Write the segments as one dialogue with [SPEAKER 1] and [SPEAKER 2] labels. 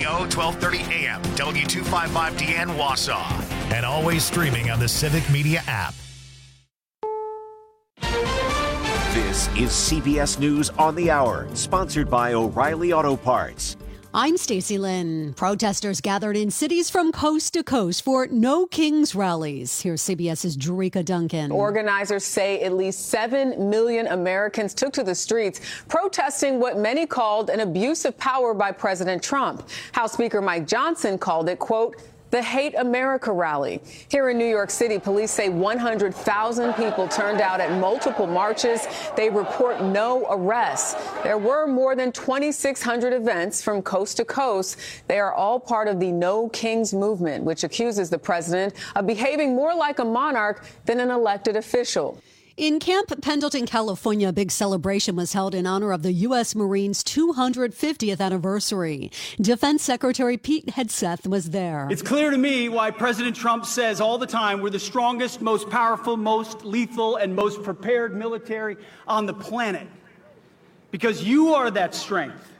[SPEAKER 1] KXCO 1230 AM, W255DN Wausau, and always streaming on the Civic Media app.
[SPEAKER 2] This is CBS News on the Hour, sponsored by O'Reilly Auto Parts.
[SPEAKER 3] I'm Stacey Lynn. Protesters gathered in cities from coast to coast for No Kings rallies. Here's CBS's Jerika Duncan.
[SPEAKER 4] Organizers say at least 7 million Americans took to the streets protesting what many called an abuse of power by President Trump. House Speaker Mike Johnson called it, quote, the Hate America rally. Here in New York City, police say 100,000 people turned out at multiple marches. They report no arrests. There were more than 2,600 events from coast to coast. They are all part of the No Kings movement, which accuses the president of behaving more like a monarch than an elected official.
[SPEAKER 3] In Camp Pendleton, California, a big celebration was held in honor of the U.S. Marines' 250th anniversary. Defense Secretary Pete Hegseth was there.
[SPEAKER 5] It's clear to me why President Trump says all the time we're the strongest, most powerful, most lethal, and most prepared military on the planet. Because you are that strength.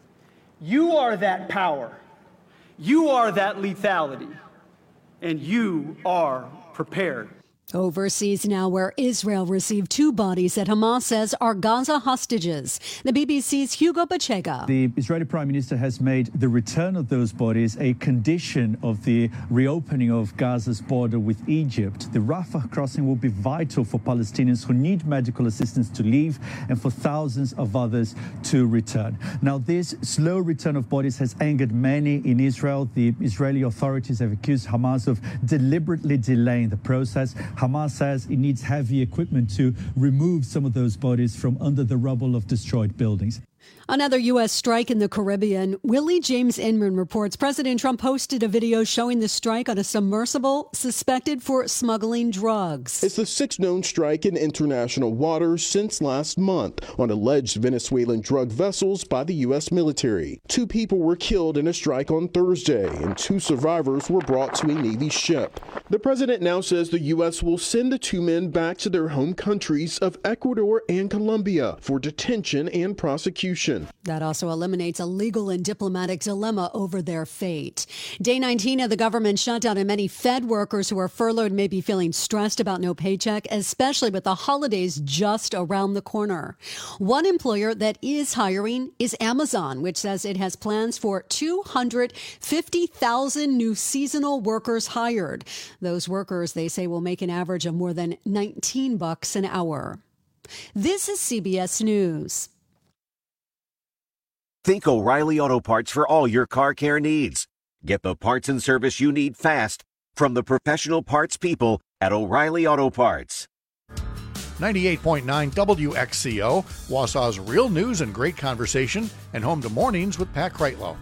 [SPEAKER 5] You are that power. You are that lethality. And you are prepared.
[SPEAKER 3] Overseas now, where Israel received 2 bodies that Hamas says are Gaza hostages. The BBC's Hugo Bachega.
[SPEAKER 6] The Israeli Prime Minister has made the return of those bodies a condition of the reopening of Gaza's border with Egypt. The Rafah crossing will be vital for Palestinians who need medical assistance to leave and for thousands of others to return. Now, this slow return of bodies has angered many in Israel. The Israeli authorities have accused Hamas of deliberately delaying the process. Hamas says it needs heavy equipment to remove some of those bodies from under the rubble of destroyed buildings.
[SPEAKER 3] Another U.S. strike in the Caribbean. Willie James Inman reports President Trump posted a video showing the strike on a submersible suspected for smuggling drugs.
[SPEAKER 7] It's the 6th known strike in international waters since last month on alleged Venezuelan drug vessels by the U.S. military. 2 people were killed in a strike on Thursday, and 2 survivors were brought to a Navy ship. The president now says the U.S. will send the 2 men back to their home countries of Ecuador and Colombia for detention and prosecution.
[SPEAKER 3] That also eliminates a legal and diplomatic dilemma over their fate. Day 19 of the government shutdown, and many Fed workers who are furloughed may be feeling stressed about no paycheck, especially with the holidays just around the corner. One employer that is hiring is Amazon, which says it has plans for 250,000 new seasonal workers hired. Those workers, they say, will make an average of more than $19 an hour. This is CBS News.
[SPEAKER 2] Think O'Reilly Auto Parts for all your car care needs. Get the parts and service you need fast from the professional parts people at O'Reilly Auto Parts.
[SPEAKER 8] 98.9 WXCO, Wausau's real news and great conversation, and home to Mornings with Pat Kreitlow.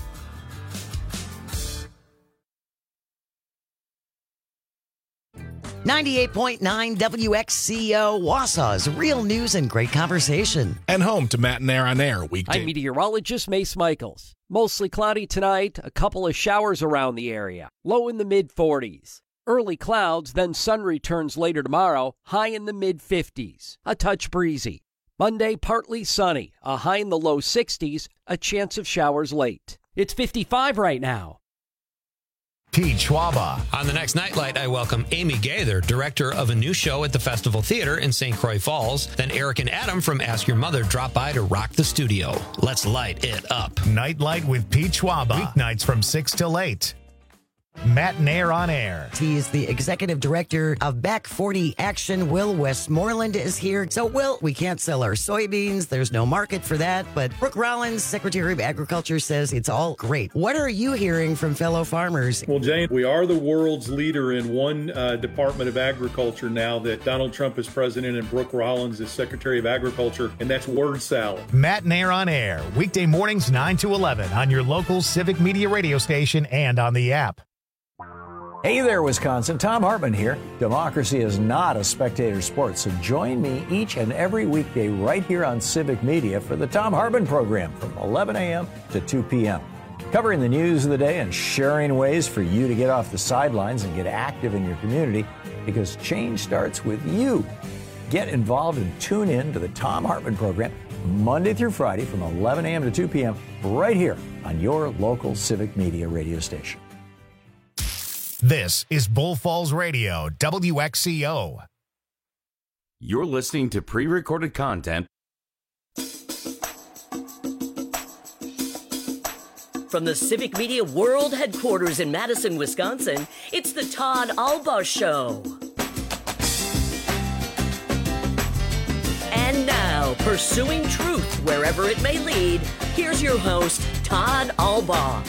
[SPEAKER 9] .9 WXCO, Wausau's real news and great conversation.
[SPEAKER 10] And home to Matt and Air on Air weekday.
[SPEAKER 11] I'm meteorologist Mace Michaels. Mostly cloudy tonight, a couple of showers around the area. Low in the mid-40s. Early clouds, then sun returns later tomorrow, high in the mid-50s. A touch breezy. Monday, partly sunny, a high in the low 60s, a chance of showers late. It's 55 right now.
[SPEAKER 1] Pete Schwaba.
[SPEAKER 12] On the next Nightlight, I welcome Amy Gaither, director of a new show at the Festival Theater in St. Croix Falls. Then Eric and Adam from Ask Your Mother drop by to rock the studio. Let's light it up.
[SPEAKER 1] Nightlight with Pete Schwaba. Weeknights from 6 till 8. Matt and Air on Air.
[SPEAKER 9] He is the executive director of Back 40 Action. Will Westmoreland is here. So, Will, we can't sell our soybeans. There's no market for that. But Brooke Rollins, Secretary of Agriculture, says it's all great. What are you hearing from fellow farmers?
[SPEAKER 13] Well, Jane, we are the world's leader in one Department of Agriculture now that Donald Trump is president and Brooke Rollins is Secretary of Agriculture, and that's word salad.
[SPEAKER 1] Matt and Air on Air. Weekday mornings 9 to 11 on your local Civic Media radio station and on the app.
[SPEAKER 14] Hey there, Wisconsin. Tom Hartman here. Democracy is not a spectator sport, so join me each and every weekday right here on Civic Media for the Tom Hartman program from 11 a.m. to 2 p.m. Covering the news of the day and sharing ways for you to get off the sidelines and get active in your community, because change starts with you. Get involved and tune in to the Tom Hartman program Monday through Friday from 11 a.m. to 2 p.m. right here on your local Civic Media radio station.
[SPEAKER 1] This is Bull Falls Radio, WXCO.
[SPEAKER 15] You're listening to pre-recorded content.
[SPEAKER 16] From the Civic Media World Headquarters in Madison, Wisconsin, it's the Todd Albaugh Show. And now, pursuing truth wherever it may lead, here's your host, Todd Albaugh.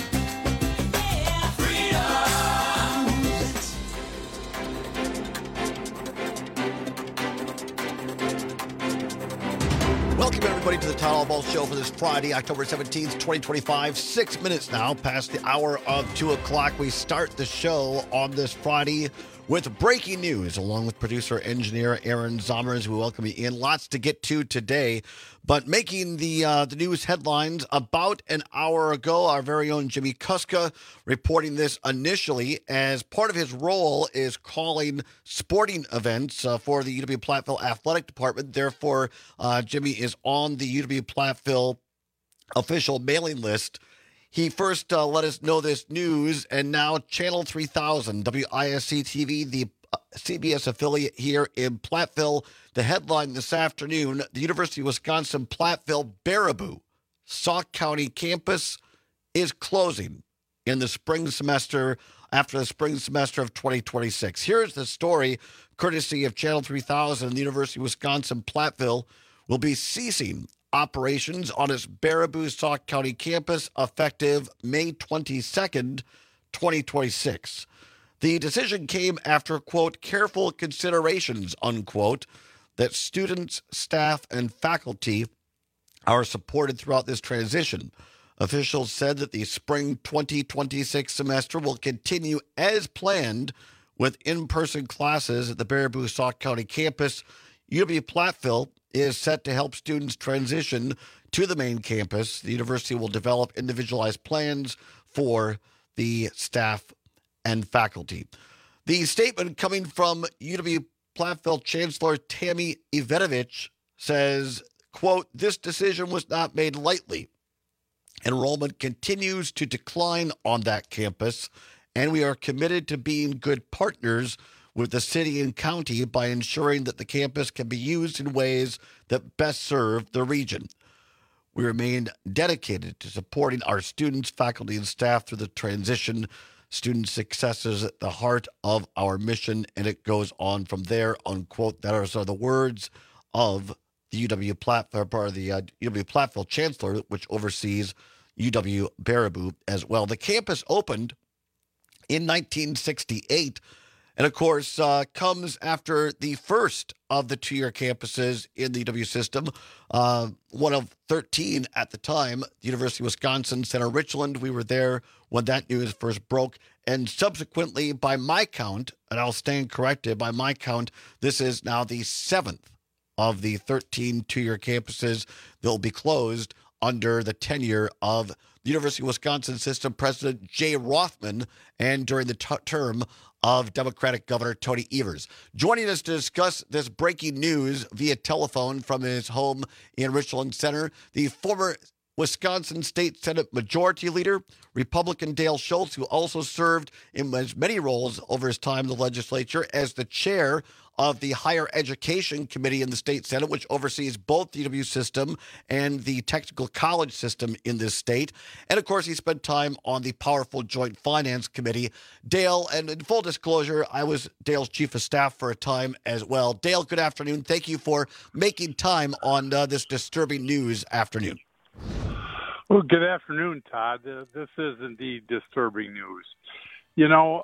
[SPEAKER 17] Welcome, everybody, to the Todd Albaugh Show for this Friday, October 17th, 2025. 6 minutes now past the hour of 2 o'clock. We start the show on this Friday with breaking news, along with producer-engineer Aaron Zommers. We welcome you in. Lots to get to today, but making the news headlines about an hour ago, our very own Jimmy Kuska reporting this initially as part of his role is calling sporting events for the UW-Platteville Athletic Department. Therefore, Jimmy is on the UW-Platteville official mailing list. He first let us know this news, and now Channel 3000, WISC-TV, the CBS affiliate here in Platteville. The headline this afternoon, the University of Wisconsin-Platteville Baraboo Sauk County campus is closing in the spring semester, after the spring semester of 2026. Here's the story, courtesy of Channel 3000. The University of Wisconsin-Platteville will be ceasing operations on its Baraboo Sauk County campus effective May 22nd, 2026. The decision came after, quote, careful considerations, unquote, that students, staff, and faculty are supported throughout this transition. Officials said that the spring 2026 semester will continue as planned with in-person classes at the Baraboo Sauk County campus. UW-Platteville is set to help students transition to the main campus. The university will develop individualized plans for the staff and faculty. The statement coming from UW-Platteville Chancellor Tammy Ivetovich says, quote, this decision was not made lightly. Enrollment continues to decline on that campus, and we are committed to being good partners with the city and county by ensuring that the campus can be used in ways that best serve the region. We remain dedicated to supporting our students, faculty, and staff through the transition. Student success is at the heart of our mission, and it goes on from there, unquote. Those are the words of the UW-Platteville Chancellor, which oversees UW-Baraboo as well. The campus opened in 1968, and, of course, comes after the first of the two-year campuses in the UW system, one of 13 at the time, the University of Wisconsin Center Richland. We were there when that news first broke. And subsequently, by my count, and I'll stand corrected, by my count, this is now the 7th of the 13 two-year campuses that will be closed under the tenure of the University of Wisconsin System President Jay Rothman and during the term of Democratic Governor Tony Evers. Joining us to discuss this breaking news via telephone from his home in Richland Center, the former Wisconsin State Senate Majority Leader, Republican Dale Schultz, who also served in as many roles over his time in the legislature as the chair of the Higher Education Committee in the State Senate, which oversees both the UW system and the technical college system in this state. And, of course, he spent time on the powerful Joint Finance Committee. Dale, and in full disclosure, I was Dale's chief of staff for a time as well. Dale, good afternoon. Thank you for making time on this disturbing news afternoon.
[SPEAKER 18] Well, good afternoon, Todd. This is indeed disturbing news. You know,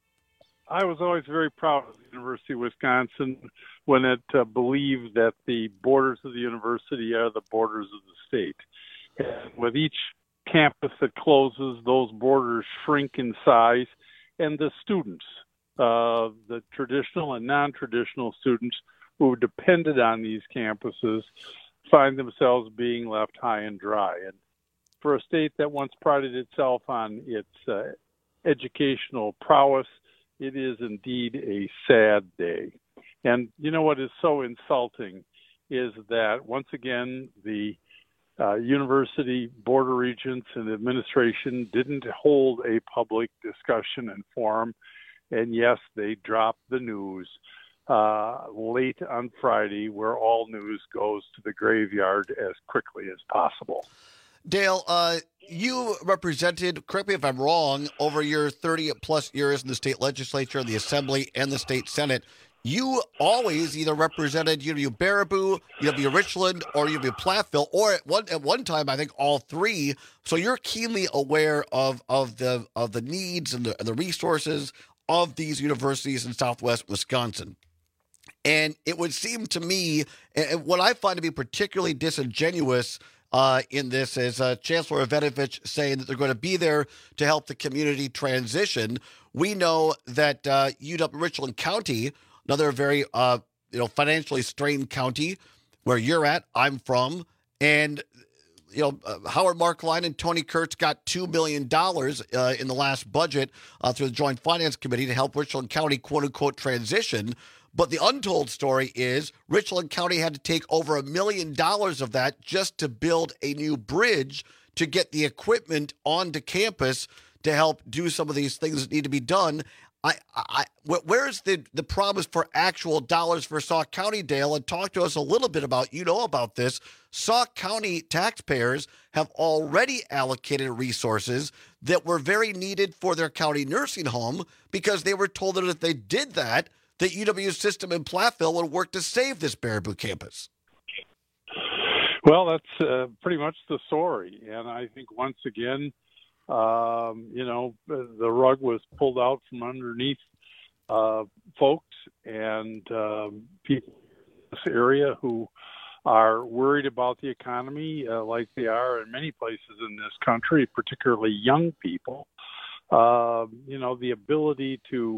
[SPEAKER 18] I was always very proud of the University of Wisconsin when it believed that the borders of the university are the borders of the state. And with each campus that closes, those borders shrink in size, and the students, the traditional and non-traditional students who depended on these campuses, find themselves being left high and dry. And for a state that once prided itself on its educational prowess, it is indeed a sad day. And you know what is so insulting is that once again the university board of regents and administration didn't hold a public discussion and forum, and yes, they dropped the news late on Friday, where all news goes to the graveyard as quickly as possible.
[SPEAKER 17] Dale, you represented, correct me if I'm wrong, over your 30-plus years in the state legislature, the assembly, and the state senate. You always either represented UW-Baraboo, UW-Richland, or UW-Platteville, or at one time, I think all three. So you're keenly aware of the needs and the resources of these universities in Southwest Wisconsin. And it would seem to me, and what I find to be particularly disingenuous in this is Chancellor Evanovich saying that they're going to be there to help the community transition. We know that UW-Richland County, another very financially strained county where you're at, I'm from, and Howard Markline and Tony Kurtz got $2 million in the last budget through the Joint Finance Committee to help Richland County, quote unquote, transition. But the untold story is Richland County had to take over $1 million of that just to build a new bridge to get the equipment onto campus to help do some of these things that need to be done. Where's the promise for actual dollars for Sauk County, Dale? And talk to us a little bit about, about this. Sauk County taxpayers have already allocated resources that were very needed for their county nursing home because they were told that if they did that, the UW system in Platteville would work to save this Baraboo campus.
[SPEAKER 18] Well, that's pretty much the story. And I think once again, the rug was pulled out from underneath folks and people in this area who are worried about the economy like they are in many places in this country, particularly young people. The ability to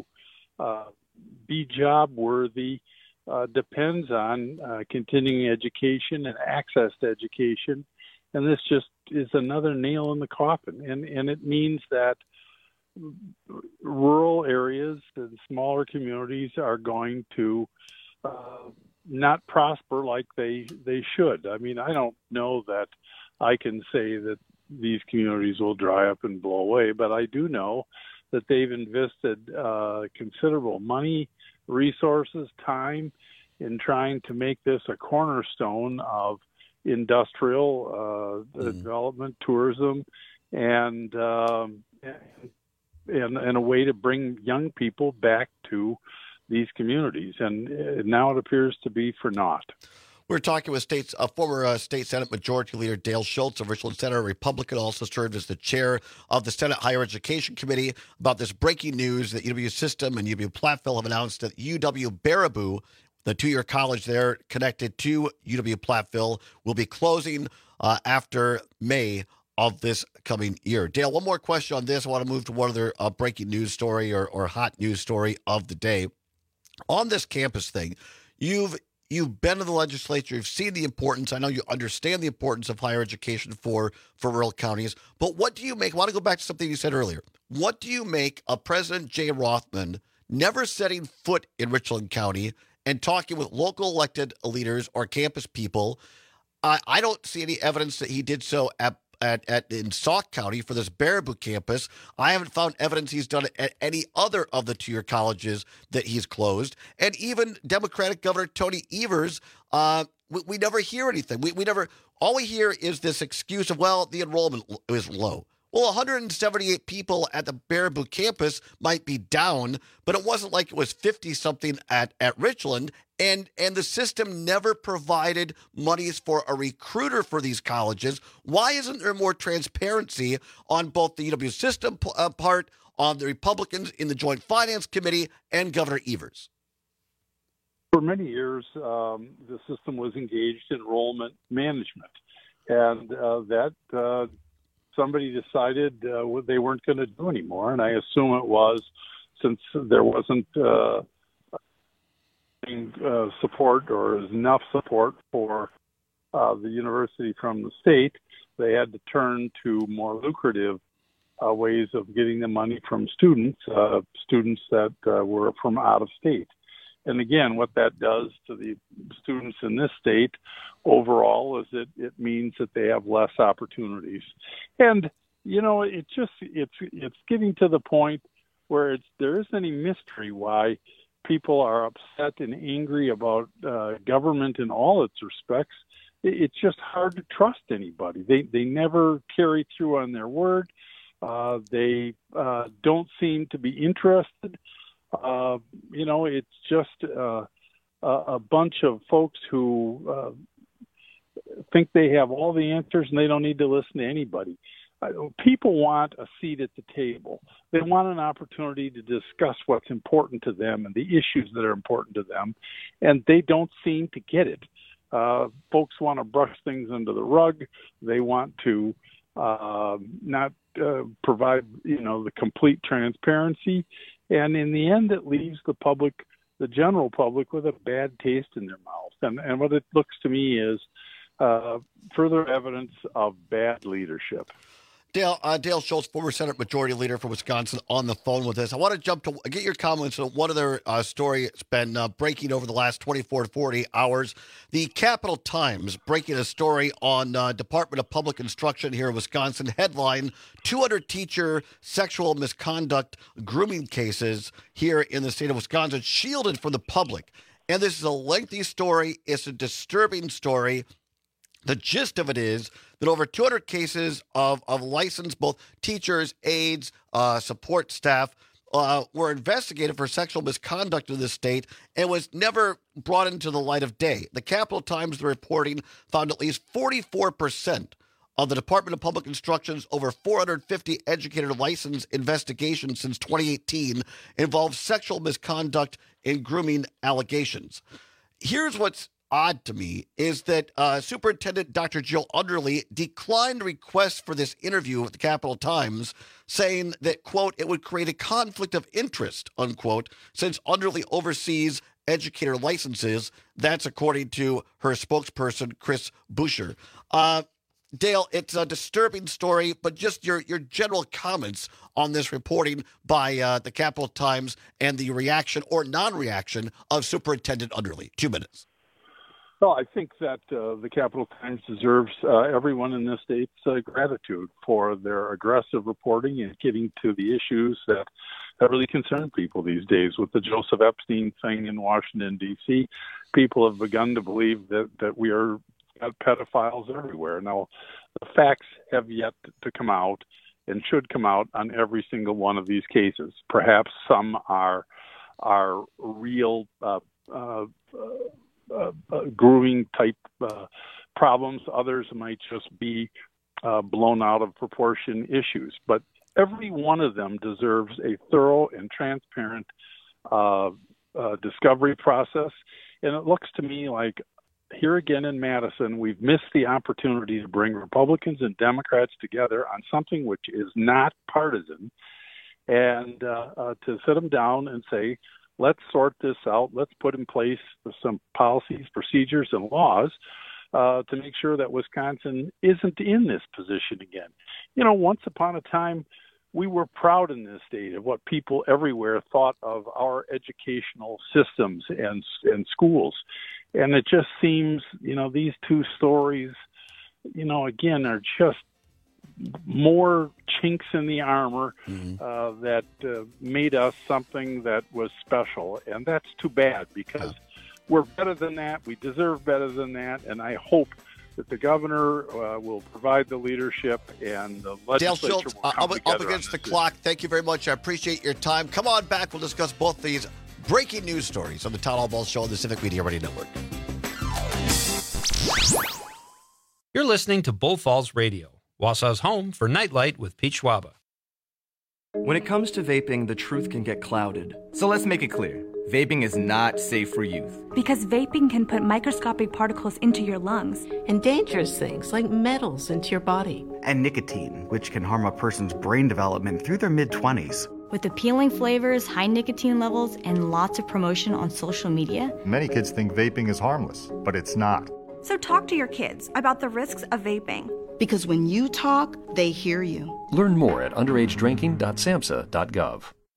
[SPEAKER 18] be job worthy depends on continuing education and access to education. And this just is another nail in the coffin. And it means that rural areas and smaller communities are going to not prosper like they should. I mean, I don't know that I can say that these communities will dry up and blow away, but I do know that they've invested considerable money, resources, time in trying to make this a cornerstone of industrial development, tourism, and a way to bring young people back to these communities. And now it appears to be for naught.
[SPEAKER 17] We're talking with former State Senate Majority Leader Dale Schultz, a Richland Senator, Republican, also served as the chair of the Senate Higher Education Committee, about this breaking news that UW System and UW-Platteville have announced that UW-Baraboo, the two-year college there connected to UW-Platteville, will be closing after May of this coming year. Dale, one more question on this. I want to move to one other breaking news story or hot news story of the day. On this campus thing, you've been in the legislature. You've seen the importance. I know you understand the importance of higher education for rural counties. But what do you make? I want to go back to something you said earlier. What do you make of President Jay Rothman never setting foot in Richland County and talking with local elected leaders or campus people? I don't see any evidence that he did so in Sauk County for this Baraboo campus. I haven't found evidence he's done it at any other of the two-year colleges that he's closed. And even Democratic Governor Tony Evers, we never hear anything. All we hear is this excuse of, well, the enrollment is low. Well, 178 people at the Baraboo campus might be down, but it wasn't like it was 50-something at Richland. And the system never provided monies for a recruiter for these colleges. Why isn't there more transparency on both the UW system part, on the Republicans in the Joint Finance Committee, and Governor Evers?
[SPEAKER 18] For many years, the system was engaged in enrollment management, and that somebody decided they weren't going to do anymore, and I assume it was since there wasn't support or enough support for the university from the state. They had to turn to more lucrative ways of getting the money from students that were from out of state. And again, what that does to the students in this state overall is it means that they have less opportunities. And, it's getting to the point where there isn't any mystery why people are upset and angry about government in all its respects. It's just hard to trust anybody. They never carry through on their word. They don't seem to be interested. It's just a bunch of folks who think they have all the answers and they don't need to listen to anybody. People want a seat at the table. They want an opportunity to discuss what's important to them and the issues that are important to them, and they don't seem to get it. Folks want to brush things under the rug. They want to not provide, the complete transparency. And in the end, it leaves the general public, with a bad taste in their mouth. And what it looks to me is further evidence of bad leadership.
[SPEAKER 17] Dale Schultz, former Senate Majority Leader for Wisconsin, on the phone with us. I want to get your comments on one other story that's been breaking over the last 24 to 48 hours. The Capital Times breaking a story on Department of Public Instruction here in Wisconsin. Headline, 200 teacher sexual misconduct grooming cases here in the state of Wisconsin shielded from the public. And this is a lengthy story. It's a disturbing story. The gist of it is that over 200 cases of licensed both teachers, aides, support staff were investigated for sexual misconduct in this state and was never brought into the light of day. The Capital Times, the reporting, found at least 44% of the Department of Public Instruction's over 450 educator license investigations since 2018 involved sexual misconduct and grooming allegations. Here's what's odd to me is that Superintendent Dr. Jill Underly declined requests for this interview with the Capital Times, saying that, quote, it would create a conflict of interest, unquote, since Underly oversees educator licenses. That's according to her spokesperson, Chris Boucher. Dale, it's a disturbing story, but just your general comments on this reporting by the Capital Times and the reaction or non-reaction of Superintendent Underly. 2 minutes.
[SPEAKER 18] Well, I think that the Capital Times deserves everyone in this state's gratitude for their aggressive reporting and getting to the issues that really concern people these days. With the Joseph Epstein thing in Washington, D.C., people have begun to believe that we are pedophiles everywhere. Now, the facts have yet to come out and should come out on every single one of these cases. Perhaps some are real grooming type problems. Others might just be blown out of proportion issues. But every one of them deserves a thorough and transparent discovery process. And it looks to me like here again in Madison, we've missed the opportunity to bring Republicans and Democrats together on something which is not partisan, and to sit them down and say, let's sort this out. Let's put in place some policies, procedures, and laws to make sure that Wisconsin isn't in this position again. Once upon a time, we were proud in this state of what people everywhere thought of our educational systems and schools. And it just seems, these two stories, again, are just more chinks in the armor that made us something that was special. And that's too bad because we're better than that. We deserve better than that. And I hope that the governor will provide the leadership and the legislature
[SPEAKER 17] Dale Schultz,
[SPEAKER 18] will come
[SPEAKER 17] up against the clock. Thank you very much. I appreciate your time. Come on back. We'll discuss both these breaking news stories on the Todd Albaugh Show on the Civic Media Radio Network.
[SPEAKER 12] You're listening to Bull Falls Radio, Wausau's home for Nightlight with Pete Schwaba.
[SPEAKER 19] When it comes to vaping, the truth can get clouded. So let's make it clear. Vaping is not safe for youth.
[SPEAKER 20] Because vaping can put microscopic particles into your lungs.
[SPEAKER 21] And dangerous things like metals into your body.
[SPEAKER 22] And nicotine, which can harm a person's brain development through their mid-20s.
[SPEAKER 20] With appealing flavors, high nicotine levels, and lots of promotion on social media.
[SPEAKER 23] Many kids think vaping is harmless, but it's not.
[SPEAKER 24] So talk to your kids about the risks of vaping.
[SPEAKER 21] Because when you talk, they hear you.
[SPEAKER 25] Learn more at underagedrinking.samhsa.gov.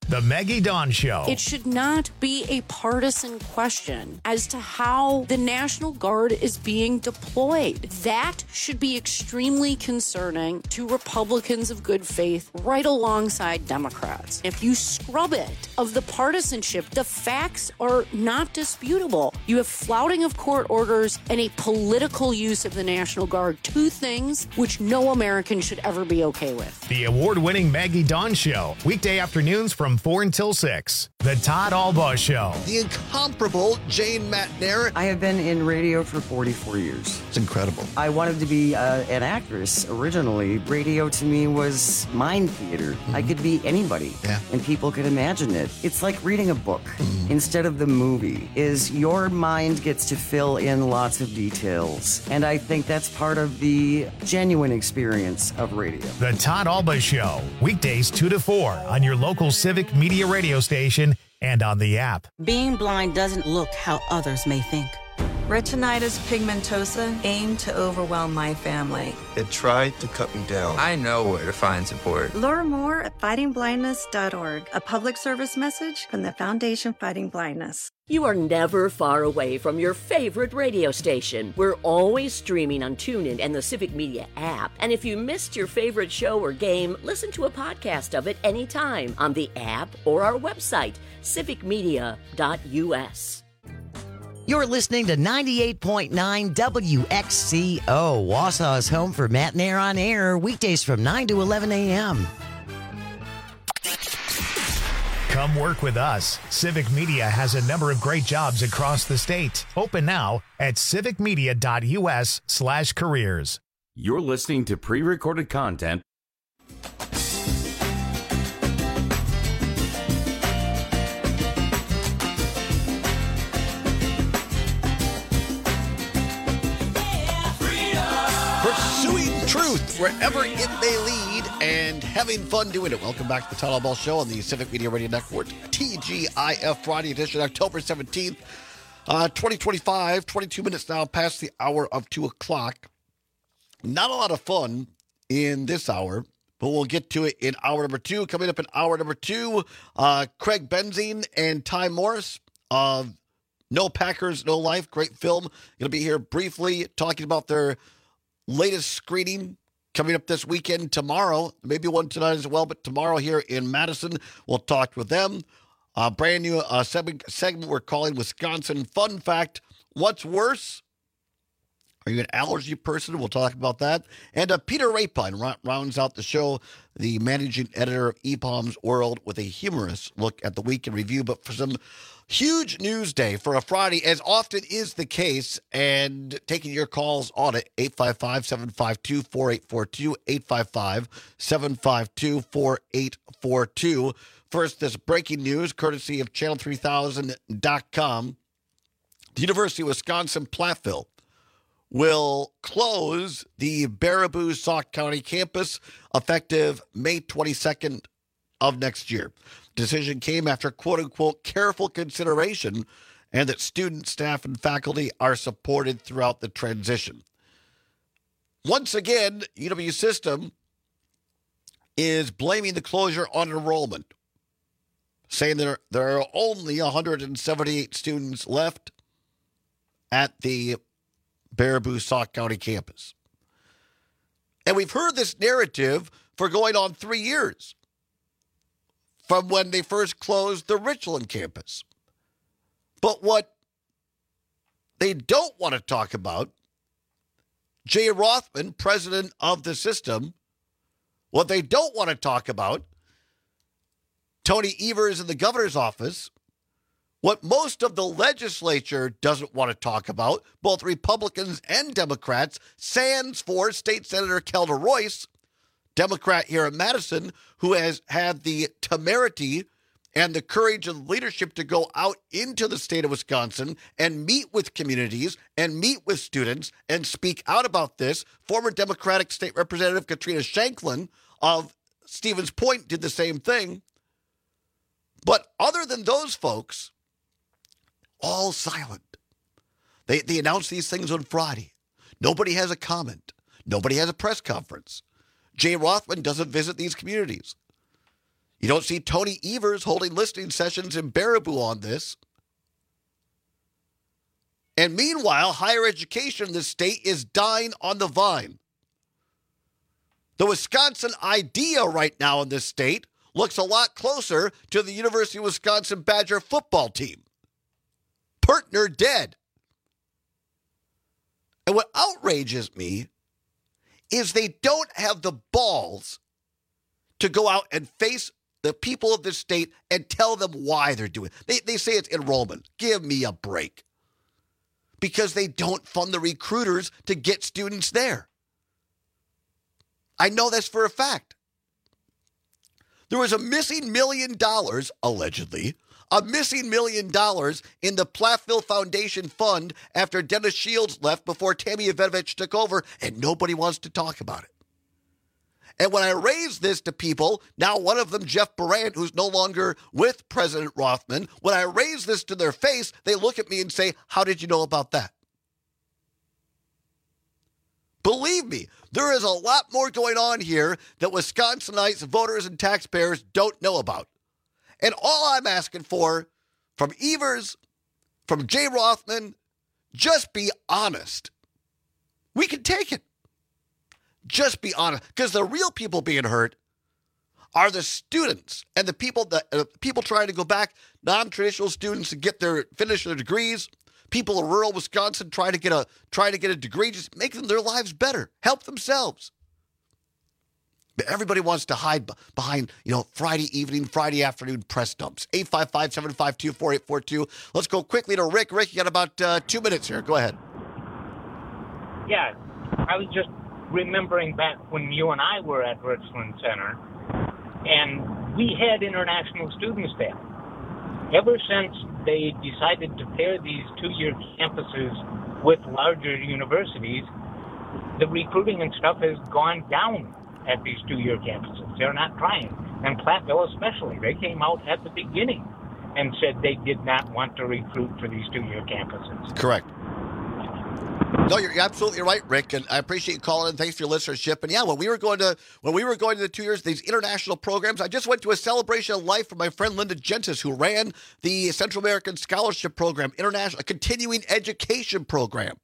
[SPEAKER 1] The Maggie Dawn Show.
[SPEAKER 4] It should not be a partisan question as to how the National Guard is being deployed. That should be extremely concerning to Republicans of good faith right alongside Democrats. If you scrub it of the partisanship, the facts are not disputable. You have flouting of court orders and a political use of the National Guard, two things which no American should ever be okay with.
[SPEAKER 1] The award-winning Maggie Dawn Show, weekday afternoons from 4 until 6. The Todd Albaugh Show.
[SPEAKER 17] The incomparable Jane Matner.
[SPEAKER 9] I have been in radio for 44 years.
[SPEAKER 17] It's incredible.
[SPEAKER 9] I wanted to be an actress originally. Radio to me was mind theater. I could be anybody, and people could imagine it. It's like reading a book instead of the movie. Is your mind gets to fill in lots of details, and I think that's part of the genuine experience of radio.
[SPEAKER 1] The Todd Albaugh Show, weekdays 2 to 4 on your local Civic Media radio station and on the app.
[SPEAKER 5] Being blind doesn't look how others may think.
[SPEAKER 6] Retinitis pigmentosa aimed to overwhelm my family.
[SPEAKER 7] It tried to cut me down. I know where to find support.
[SPEAKER 24] Learn more at fightingblindness.org, a public service message from the Foundation Fighting Blindness.
[SPEAKER 16] You are never far away from your favorite radio station. We're always streaming on TuneIn and the Civic Media app. And if you missed your favorite show or game, listen to a podcast of it anytime on the app or our website, civicmedia.us.
[SPEAKER 9] You're listening to 98.9 WXCO, Wausau's home for Matt and Air on Air, weekdays from 9 to 11 a.m.
[SPEAKER 1] Come work with us. Civic Media has a number of great jobs across the state. Open now at civicmedia.us/careers.
[SPEAKER 15] You're listening to pre-recorded content.
[SPEAKER 17] Pursuing truth wherever it may lead and having fun doing it. Welcome back to the Todd Albaugh Show on the Civic Media Radio Network. TGIF Friday edition, October 17th, 2025. 22 minutes now past the hour of 2 o'clock. Not a lot of fun in this hour, but we'll get to it in hour number 2. Coming up in hour number 2, Craig Benzine and Ty Morris of No Packers, No Life. Great film. Going to be here briefly talking about their latest screening coming up this weekend tomorrow. Maybe one tonight as well, but tomorrow here in Madison, we'll talk with them. Brand new segment we're calling Wisconsin Fun Fact. What's worse? Are you an allergy person? We'll talk about that. And Peter Rapine rounds out the show, the managing editor of EPOM's World, with a humorous look at the week in review. But for some huge news day for a Friday, as often is the case, and taking your calls on it, 855-752-4842, 855-752-4842. First, this breaking news, courtesy of Channel3000.com. The University of Wisconsin-Platteville will close the Baraboo Sauk County campus effective May 22nd of next year. Decision came after quote-unquote careful consideration and that students, staff, and faculty are supported throughout the transition. Once again, UW System is blaming the closure on enrollment, saying there are only 178 students left at the Baraboo Sauk County campus. And we've heard this narrative for going on 3 years, from when they first closed the Richland campus. But what they don't want to talk about, Jay Rothman, president of the system, what they don't want to talk about, Tony Evers in the governor's office, what most of the legislature doesn't want to talk about, both Republicans and Democrats, sans for State Senator Kelda Royce, Democrat here in Madison, who has had the temerity and the courage and leadership to go out into the state of Wisconsin and meet with communities and meet with students and speak out about this. Former Democratic State Representative Katrina Shanklin of Stevens Point did the same thing. But other than those folks, all silent. They announced these things on Friday. Nobody has a comment. Nobody has a press conference. Jay Rothman doesn't visit these communities. You don't see Tony Evers holding listening sessions in Baraboo on this. And meanwhile, higher education in this state is dying on the vine. The Wisconsin idea right now in this state looks a lot closer to the University of Wisconsin Badger football team. Partner dead. And what outrages me is they don't have the balls to go out and face the people of this state and tell them why they're doing it. They say it's enrollment. Give me a break. Because they don't fund the recruiters to get students there. I know that's for a fact. There was a missing $1 million, allegedly, a missing $1 million in the Platteville Foundation Fund after Dennis Shields left before Tammy Ivanovich took over, and nobody wants to talk about it. And when I raise this to people, now one of them, Jeff Barant, who's no longer with President Rothman, when I raise this to their face, they look at me and say, how did you know about that? Believe me, there is a lot more going on here that Wisconsinites, voters, and taxpayers don't know about. And all I'm asking for from Evers, from Jay Rothman, just be honest. We can take it. Just be honest. Because the real people being hurt are the students and the people that people trying to go back, non-traditional students to finish their degrees. People in rural Wisconsin trying to get a degree, just make their lives better, help themselves. But everybody wants to hide behind, Friday evening, Friday afternoon press dumps. 855-752-4842. Let's go quickly to Rick. Rick, you got about 2 minutes here. Go ahead.
[SPEAKER 2] Yeah, I was just remembering back when you and I were at Richland Center, and we had international students there. Ever since they decided to pair these two-year campuses with larger universities, the recruiting and stuff has gone down at these two-year campuses. They're not trying. And Platteville especially, they came out at the beginning and said they did not want to recruit for these two-year campuses.
[SPEAKER 17] Correct. No, you're absolutely right, Rick, and I appreciate you calling in. Thanks for your listenership. And yeah, when we were going to the 2 years, these international programs, I just went to a celebration of life for my friend Linda Gentis, who ran the Central American Scholarship Program, a continuing education program.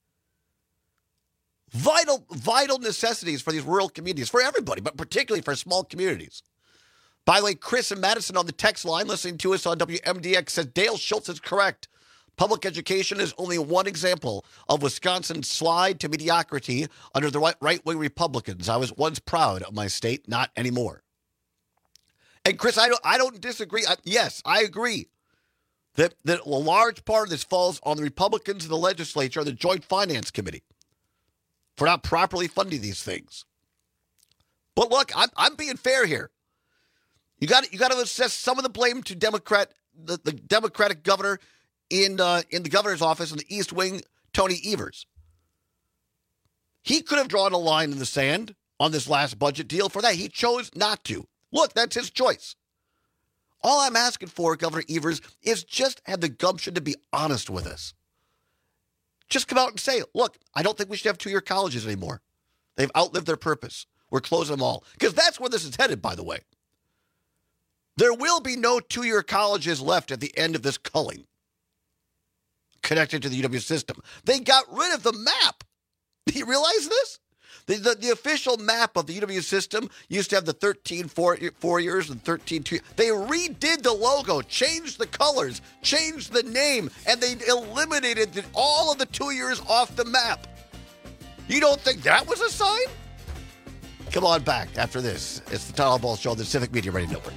[SPEAKER 17] Vital necessities for these rural communities, for everybody, but particularly for small communities. By the way, Chris and Madison on the text line listening to us on WMDX says Dale Schultz is correct. Public education is only one example of Wisconsin's slide to mediocrity under the right-wing Republicans. I was once proud of my state, not anymore. And Chris, I don't disagree. Yes, I agree that a large part of this falls on the Republicans in the legislature and the Joint Finance Committee for not properly funding these things. But look, I'm being fair here. You got to assess some of the blame to the Democratic governor in the governor's office in the East Wing, Tony Evers. He could have drawn a line in the sand on this last budget deal. For that, he chose not to. Look, that's his choice. All I'm asking for, Governor Evers, is just have the gumption to be honest with us. Just come out and say, look, I don't think we should have two-year colleges anymore. They've outlived their purpose. We're closing them all. Because that's where this is headed, by the way. There will be no two-year colleges left at the end of this culling connected to the UW system. They got rid of the map. Do you realize this? The official map of the UW system used to have the 13 4 years and 13 2 years. They redid the logo, changed the colors, changed the name, and they eliminated all of the 2 years off the map. You don't think that was a sign? Come on back after this. It's the Todd Ball Show, the Civic Media Radio Network.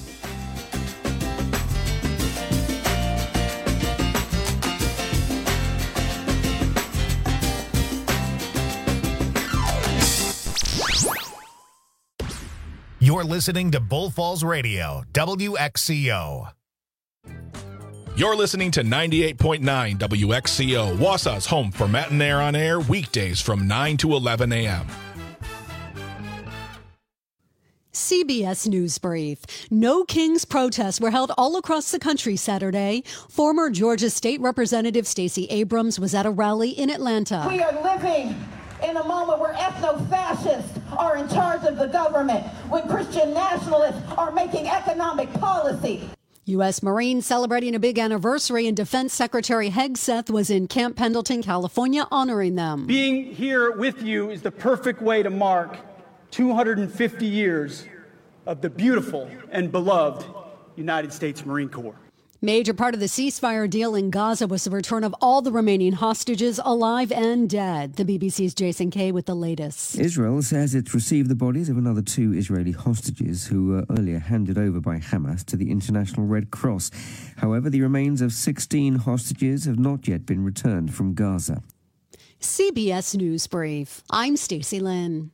[SPEAKER 1] You're listening to Bull Falls Radio, WXCO.
[SPEAKER 3] You're listening to 98.9 WXCO, Wausau's home for Matt and Air on air, weekdays from 9 to 11 a.m.
[SPEAKER 8] CBS News Brief. No Kings protests were held all across the country Saturday. Former Georgia State Representative Stacey Abrams was at a rally in Atlanta.
[SPEAKER 10] We are living in a moment where ethno-fascists are in charge of the government, when Christian nationalists are making economic policy.
[SPEAKER 8] U.S. Marines celebrating a big anniversary, and Defense Secretary Hegseth was in Camp Pendleton, California, honoring them.
[SPEAKER 11] Being here with you is the perfect way to mark 250 years of the beautiful and beloved United States Marine Corps.
[SPEAKER 8] Major part of the ceasefire deal in Gaza was the return of all the remaining hostages, alive and dead. The BBC's Jason Kay with the latest.
[SPEAKER 13] Israel says it's received the bodies of another 2 Israeli hostages who were earlier handed over by Hamas to the International Red Cross. However, the remains of 16 hostages have not yet been returned from Gaza.
[SPEAKER 8] CBS News Brief. I'm Stacey Lynn.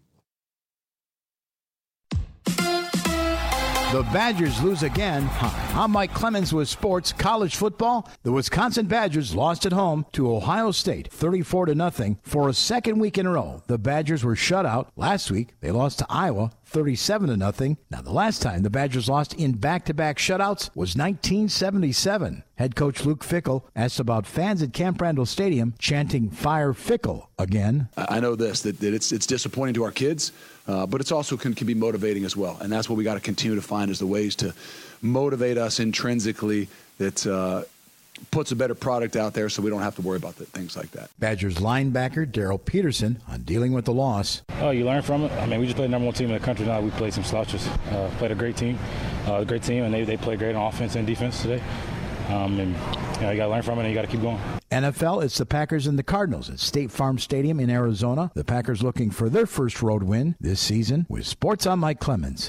[SPEAKER 14] The Badgers lose again. Hi, I'm Mike Clemens with sports. College football, the Wisconsin Badgers lost at home to Ohio State 34-0 for a second week in a row. The Badgers were shut out. Last week, they lost to Iowa 37-0. Now, the last time the Badgers lost in back-to-back shutouts was 1977. Head coach Luke Fickell asked about fans at Camp Randall Stadium chanting "Fire Fickell" again.
[SPEAKER 25] I know this, that it's disappointing to our kids, but it's also can be motivating as well. And that's what we got to continue to find is the ways to motivate us intrinsically that puts a better product out there so we don't have to worry about things like that.
[SPEAKER 14] Badgers linebacker Daryl Peterson on dealing with the loss.
[SPEAKER 26] Oh, you learn from it. I mean, we just played the #1 team in the country now. We played some slouches. Played a great team, and they played great on offense and defense today. And you got to learn from it, and you got to keep going.
[SPEAKER 14] NFL, it's the Packers and the Cardinals at State Farm Stadium in Arizona. The Packers looking for their first road win this season. With sports, I'm Mike Clemens.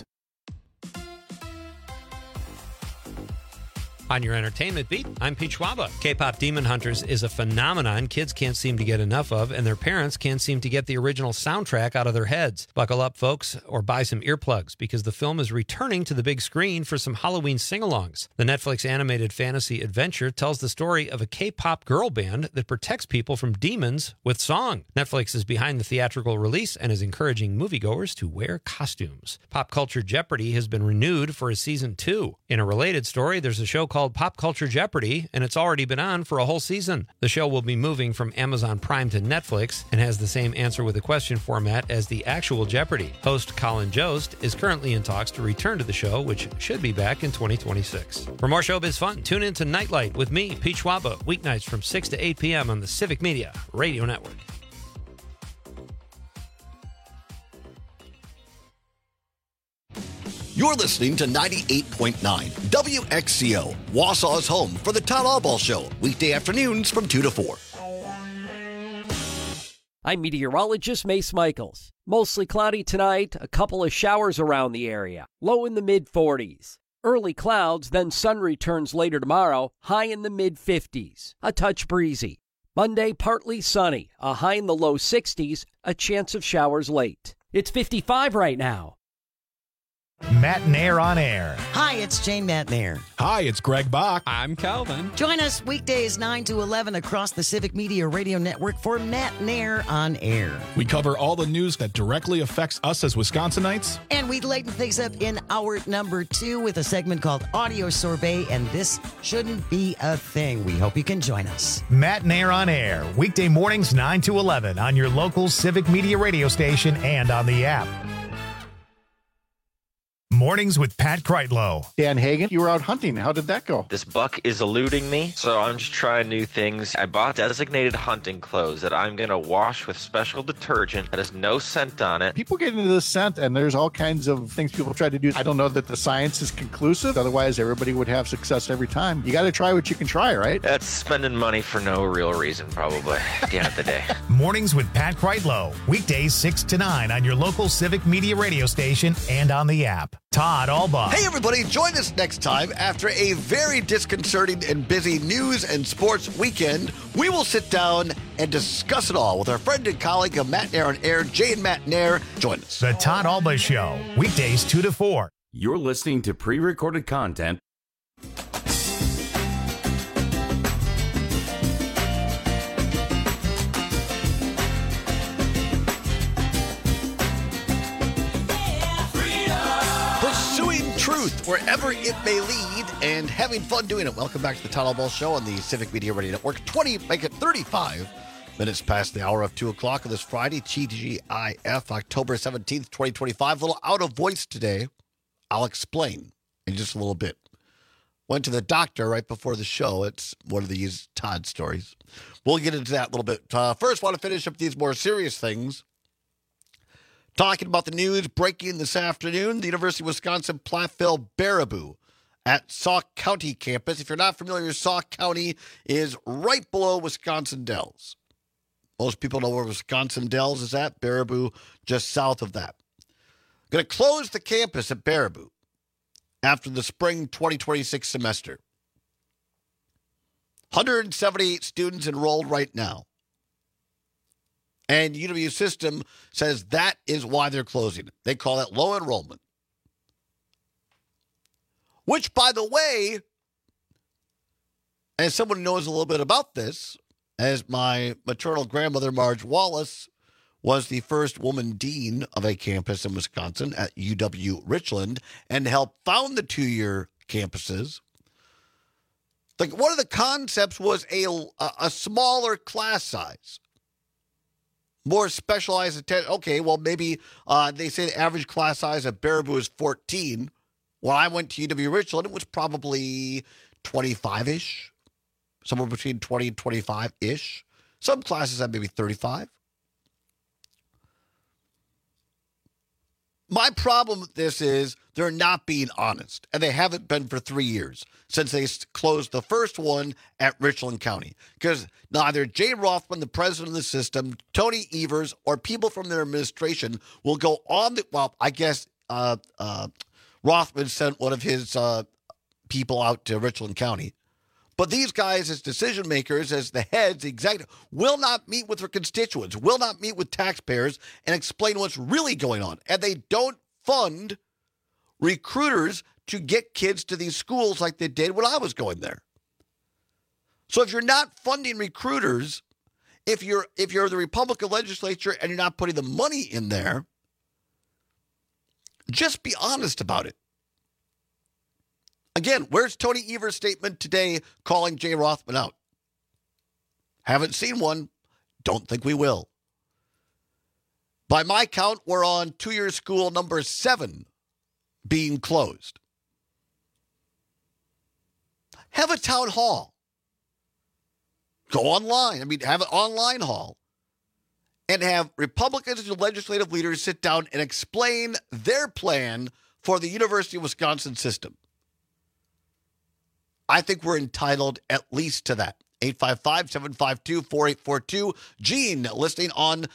[SPEAKER 12] On your entertainment beat, I'm Pete Schwaba. K-pop Demon Hunters is a phenomenon kids can't seem to get enough of, and their parents can't seem to get the original soundtrack out of their heads. Buckle up, folks, or buy some earplugs, because the film is returning to the big screen for some Halloween sing-alongs. The Netflix animated fantasy adventure tells the story of a K-pop girl band that protects people from demons with song. Netflix is behind the theatrical release and is encouraging moviegoers to wear costumes. Pop Culture Jeopardy has been renewed for a season 2. In a related story, there's a show called Pop Culture Jeopardy, and it's already been on for a whole season. The show will be moving from Amazon Prime to Netflix and has the same answer with a question format as the actual Jeopardy. Host Colin Jost is currently in talks to return to the show, which should be back in 2026. For more showbiz fun, tune in to Nightlight with me, Pete Schwaba, weeknights from 6 to 8 p.m. on the Civic Media Radio Network.
[SPEAKER 17] You're listening to 98.9 WXCO, Wausau's home for the Todd Albaugh Show, weekday afternoons from 2 to 4.
[SPEAKER 27] I'm meteorologist Mace Michaels. Mostly cloudy tonight, a couple of showers around the area, low in the mid-40s. Early clouds, then sun returns later tomorrow, high in the mid-50s, a touch breezy. Monday, partly sunny, a high in the low 60s, a chance of showers late. It's 55 right now.
[SPEAKER 1] Matt Nair on air.
[SPEAKER 9] Hi, it's Jane Matt Nair.
[SPEAKER 3] Hi, it's Greg Bach.
[SPEAKER 12] I'm Calvin.
[SPEAKER 9] Join us weekdays 9 to 11 across the Civic Media Radio Network for Matt Nair on air.
[SPEAKER 3] We cover all the news that directly affects us as Wisconsinites.
[SPEAKER 9] And we lighten things up in hour number 2 with a segment called Audio Sorbet, and this shouldn't be a thing. We hope you can join us.
[SPEAKER 1] Matt Nair on air, weekday mornings 9 to 11 on your local Civic Media radio station and on the app. Mornings with Pat Kreitlow.
[SPEAKER 23] Dan Hagen, you were out hunting. How did that go?
[SPEAKER 28] This buck is eluding me, so I'm just trying new things. I bought designated hunting clothes that I'm going to wash with special detergent that has no scent on it.
[SPEAKER 23] People get into the scent, and there's all kinds of things people try to do. I don't know that the science is conclusive. Otherwise, everybody would have success every time. You got to try what you can try, right?
[SPEAKER 28] That's spending money for no real reason, probably, at the end of the day.
[SPEAKER 1] Mornings with Pat Kreitlow. Weekdays 6 to 9 on your local Civic Media radio station and on the app. Todd Albaugh.
[SPEAKER 17] Hey, everybody, join us next time after a very disconcerting and busy news and sports weekend. We will sit down and discuss it all with our friend and colleague of Matt Nair on air, Jane Matt Nair. Join us.
[SPEAKER 1] The Todd Albaugh Show, weekdays 2 to 4.
[SPEAKER 15] You're listening to pre-recorded content.
[SPEAKER 17] Truth, wherever it may lead, and having fun doing it. Welcome back to the Todd Albaugh Show on the Civic Media Radio Network. 35 Minutes past the hour of 2 o'clock on this Friday, TGIF, October 17th, 2025. A little out of voice today. I'll explain in just a little bit. Went to the doctor right before the show. It's one of these Todd stories. We'll get into that a little bit. First, want to finish up these more serious things. Talking about the news breaking this afternoon, the University of Wisconsin Platteville Baraboo at Sauk County campus. If you're not familiar, Sauk County is right below Wisconsin Dells. Most people know where Wisconsin Dells is at. Baraboo just south of that. Going to close the campus at Baraboo after the spring 2026 semester. 178 students enrolled right now. And UW System says that is why they're closing it. They call it low enrollment. Which, by the way, as someone who knows a little bit about this, as my maternal grandmother, Marge Wallace, was the first woman dean of a campus in Wisconsin at UW Richland and helped found the two-year campuses. Like, one of the concepts was a smaller class size. More specialized attention. Okay, well, maybe they say the average class size at Baraboo is 14. When I went to UW Richland, it was probably 25-ish. Somewhere between 20 and 25-ish. Some classes had maybe 35. My problem with this is they're not being honest, and they haven't been for 3 years since they closed the first one at Richland County. Because neither Jay Rothman, the president of the system, Tony Evers, or people from their administration will go on the, well, I guess Rothman sent one of his people out to Richland County. But these guys, as decision makers, as the heads, the executive, will not meet with their constituents, will not meet with taxpayers and explain what's really going on. And they don't fund recruiters to get kids to these schools like they did when I was going there. So if you're not funding recruiters, if you're the Republican legislature and you're not putting the money in there, just be honest about it. Again, where's Tony Evers' statement today calling Jay Rothman out? Haven't seen one. Don't think we will. By my count, we're on two-year school number 7 being closed. Have a town hall. Go online. I mean, have an online hall. And have Republicans and legislative leaders sit down and explain their plan for the University of Wisconsin system. I think we're entitled at least to that. 855-752-4842. Gene, listening on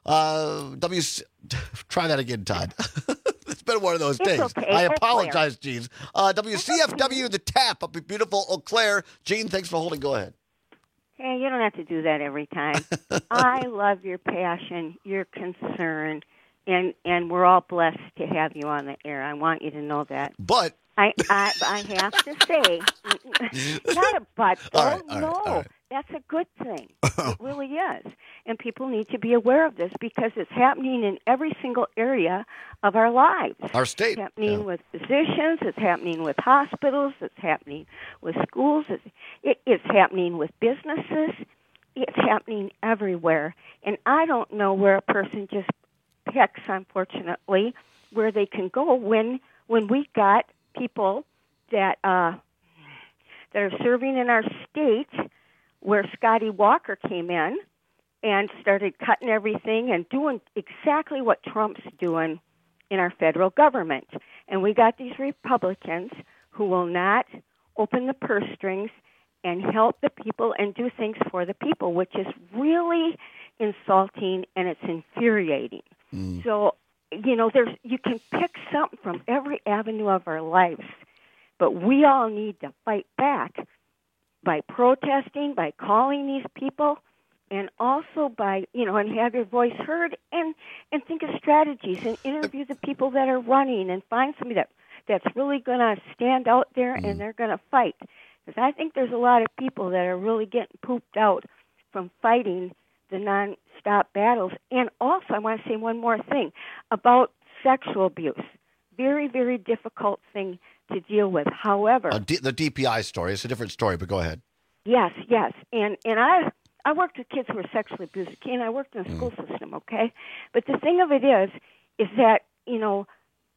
[SPEAKER 17] Try that again, Todd. It's been one of those days.
[SPEAKER 4] Okay.
[SPEAKER 17] I apologize, Gene. WCFW, the tap up in beautiful Eau Claire. Gene, thanks for holding. Go ahead.
[SPEAKER 4] Hey, you don't have to do that every time. I love your passion, your concern, and we're all blessed to have you on the air. I want you to know that.
[SPEAKER 17] But
[SPEAKER 4] I have to say, not a but. All right. That's a good thing. It really is. And people need to be aware of this because it's happening in every single area of our lives.
[SPEAKER 17] Our state.
[SPEAKER 4] It's happening with physicians. It's happening with hospitals. It's happening with schools. It's happening with businesses. It's happening everywhere. And I don't know where a person just picks, unfortunately, where they can go when we got people that are serving in our state, where Scotty Walker came in and started cutting everything and doing exactly what Trump's doing in our federal government. And we got these Republicans who will not open the purse strings and help the people and do things for the people, which is really insulting and it's infuriating. So, you can pick something from every avenue of our lives, but we all need to fight back by protesting, by calling these people, and also by, and have your voice heard and think of strategies and interview the people that are running and find somebody that's really going to stand out there and they're going to fight. Because I think there's a lot of people that are really getting pooped out from fighting the non-stop battles. And also, I want to say one more thing about sexual abuse. Very, very difficult thing to deal with. However,
[SPEAKER 17] the DPI story is a different story, but go ahead.
[SPEAKER 4] Yes, and I worked with kids who were sexually abused, and I worked in the school system, okay? But the thing of it is that, you know,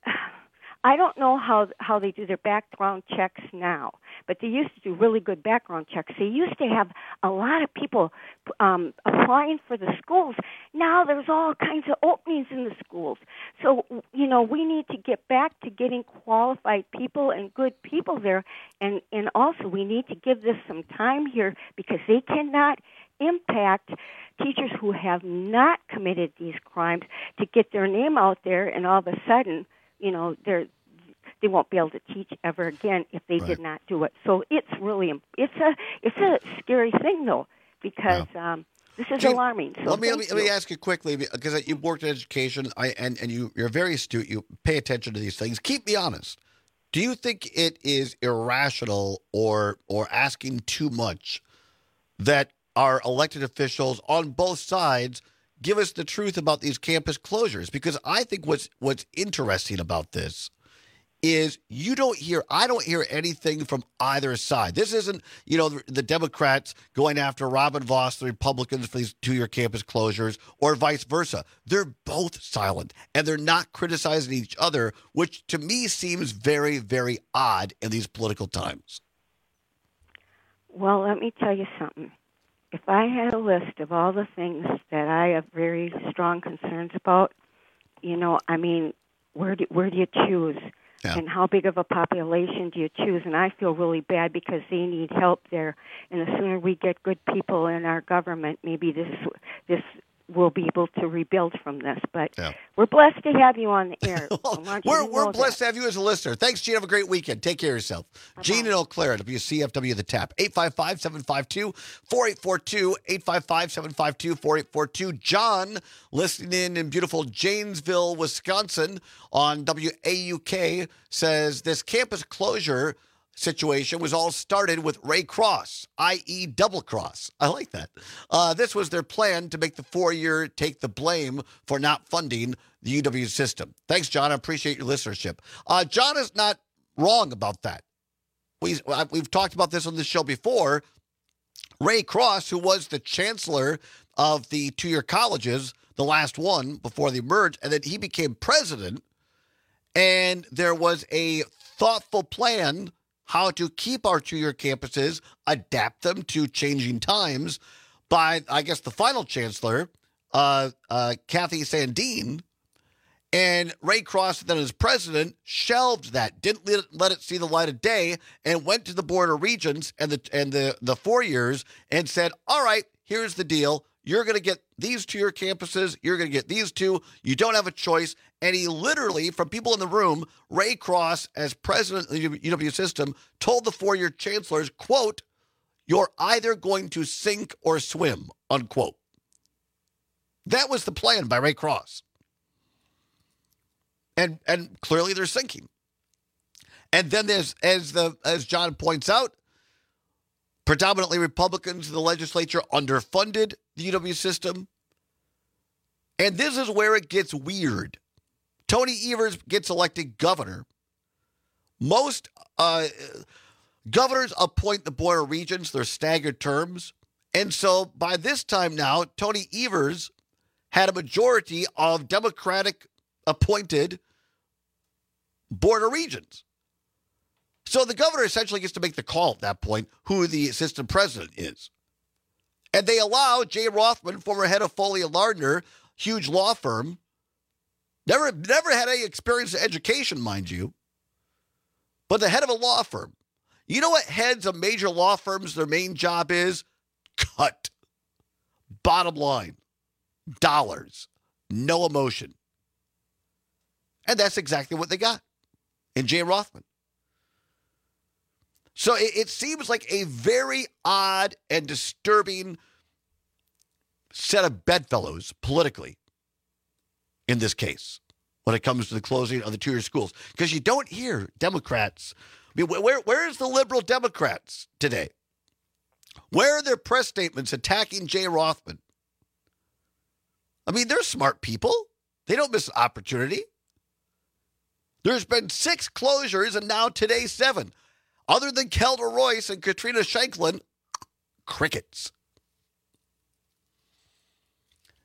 [SPEAKER 4] I don't know how they do their background checks now, but they used to do really good background checks. They used to have a lot of people applying for the schools. Now there's all kinds of openings in the schools. So, you know, we need to get back to getting qualified people and good people there. And also we need to give this some time here because they cannot impact teachers who have not committed these crimes to get their name out there, and all of a sudden, you know, they won't be able to teach ever again if they did not do it. So it's really it's a scary thing though, because this is alarming. So
[SPEAKER 17] let me ask you quickly, because you've worked in education and you're very astute. You pay attention to these things. Keep me honest. Do you think it is irrational or asking too much that our elected officials on both sides give us the truth about these campus closures? Because I think what's interesting about this is I don't hear anything from either side. This isn't, you know, the Democrats going after Robin Vos, the Republicans, for these 2-year campus closures, or vice versa. They're both silent, and they're not criticizing each other, which to me seems very, very odd in these political times.
[SPEAKER 4] Well, let me tell you something. If I had a list of all the things that I have very strong concerns about, you know, I mean, where do you choose? Yeah. And how big of a population do you choose? And I feel really bad because they need help there. And the sooner we get good people in our government, maybe this will be able to rebuild from this. But we're blessed to have you on the air.
[SPEAKER 17] We're blessed to have you as a listener. Thanks, Gene. Have a great weekend. Take care of yourself. Bye-bye. Gene in Eau Claire, WCFW The Tap. 855-752-4842. 855-752-4842. John, listening in beautiful Janesville, Wisconsin on WAUK, says this campus closure situation was all started with Ray Cross, i.e. double cross. I like that. This was their plan to make the 4-year take the blame for not funding the UW system. Thanks, John. I appreciate your listenership. John is not wrong about that. We've talked about this on this show before. Ray Cross, who was the chancellor of the 2-year colleges, the last one before the merge, and then he became president, and there was a thoughtful plan how to keep our 2-year campuses, adapt them to changing times by, I guess, the final chancellor, Kathy Sandine. And Ray Cross, then as president, shelved that, didn't let it see the light of day, and went to the Board of Regents and the 4 years and said, all right, here's the deal. You're going to get these 2-year campuses. You're going to get these 2. You don't have a choice. And he literally, from people in the room, Ray Cross, as president of the UW system, told the 4-year chancellors, quote, you're either going to sink or swim, unquote. That was the plan by Ray Cross. And clearly they're sinking. And then there's, as John points out, predominantly Republicans in the legislature underfunded the UW system. And this is where it gets weird. Tony Evers gets elected governor. Most governors appoint the Board of Regents, their staggered terms. And so by this time now, Tony Evers had a majority of Democratic-appointed Board of Regents. So the governor essentially gets to make the call at that point who the assistant president is. And they allow Jay Rothman, former head of Foley & Lardner, huge law firm, never had any experience in education, mind you, but the head of a law firm. You know what heads of major law firms, their main job is? Cut. Bottom line. Dollars. No emotion. And that's exactly what they got in Jay Rothman. So it seems like a very odd and disturbing set of bedfellows politically in this case when it comes to the closing of the 2-year schools. Because you don't hear Democrats. I mean, where's the liberal Democrats today? Where are their press statements attacking Jay Rothman? I mean, they're smart people. They don't miss an opportunity. There's been 6 closures and now today 7. Other than Kelda Royce and Katrina Shanklin, crickets.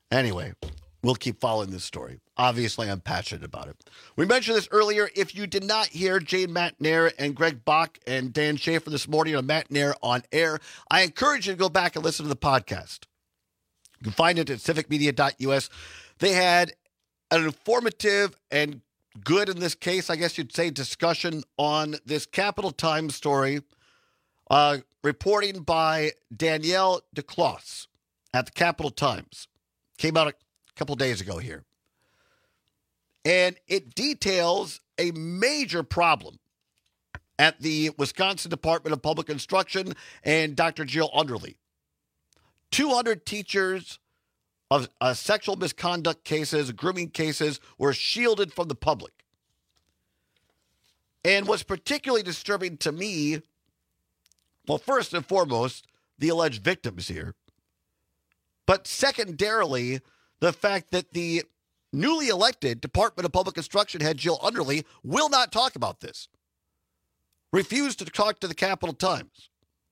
[SPEAKER 17] Anyway, we'll keep following this story. Obviously, I'm passionate about it. We mentioned this earlier. If you did not hear Jane McNair and Greg Bach and Dan Schaefer this morning on McNair on Air, I encourage you to go back and listen to the podcast. You can find it at civicmedia.us. They had an informative and good, in this case, I guess you'd say, discussion on this Capital Times story, reporting by Danielle DeCloss at the Capital Times. Came out a couple days ago here. And it details a major problem at the Wisconsin Department of Public Instruction and Dr. Jill Underly. 200 teachers of sexual misconduct cases, grooming cases, were shielded from the public. And what's particularly disturbing to me, well, first and foremost, the alleged victims here, but secondarily, the fact that the newly elected Department of Public Instruction head Jill Underly will not talk about this. Refused to talk to the Capital Times.